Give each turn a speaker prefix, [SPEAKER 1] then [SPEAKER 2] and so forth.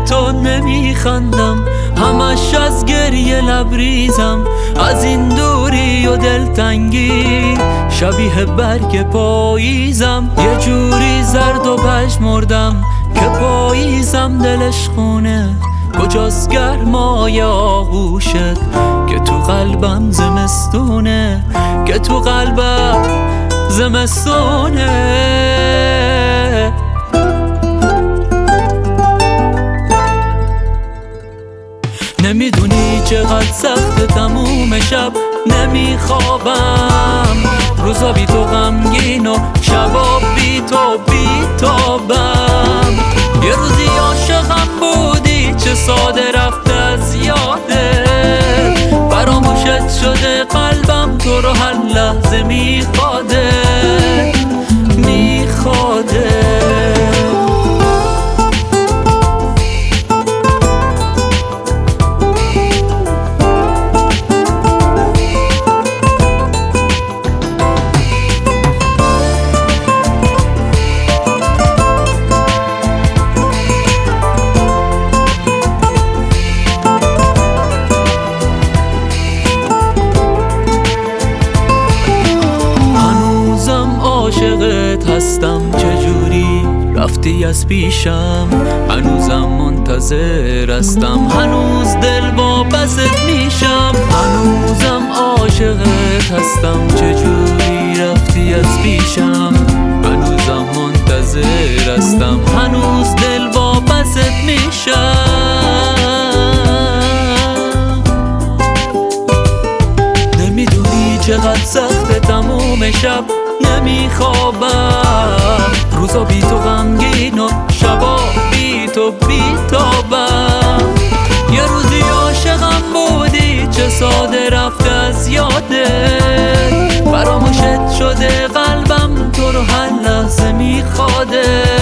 [SPEAKER 1] تو نمیخندم، همش از گریه لبریزم، از این دوری و دلتنگی شبیه برگ پاییزم. یه جوری زرد و پژمردم که پاییزم دلش خونه، کجاست گرمای آغوشت که تو قلبم زمستونه، که تو قلبم زمستونه. نمیدونی چقدر سخت تموم شب نمیخوابم، روزا بی تو غمگین و شبا بی تو بیتابم. یه روزی عاشقم بودی چه ساده رفته از یاده، فراموشت شده قلبم تو رو هر لحظه میخواده. عاشقت هستم، چجوری رفتی از پیشم، هنوزم منتظر هستم، هنوز دل واپست میشم. هنوزم عاشقت هستم، چجوری رفتی از پیشم، هنوزم منتظر هستم، هنوز دل واپست میشم. نمیدونی چقدر سخت تموم شب نمیخوابم، روزا بی تو غمگین و شبا بی تو بیتابم. یه روزی عاشقم بودی چه ساده رفته از یادت، فراموشت شده قلبم تو رو هر لحظه میخواده.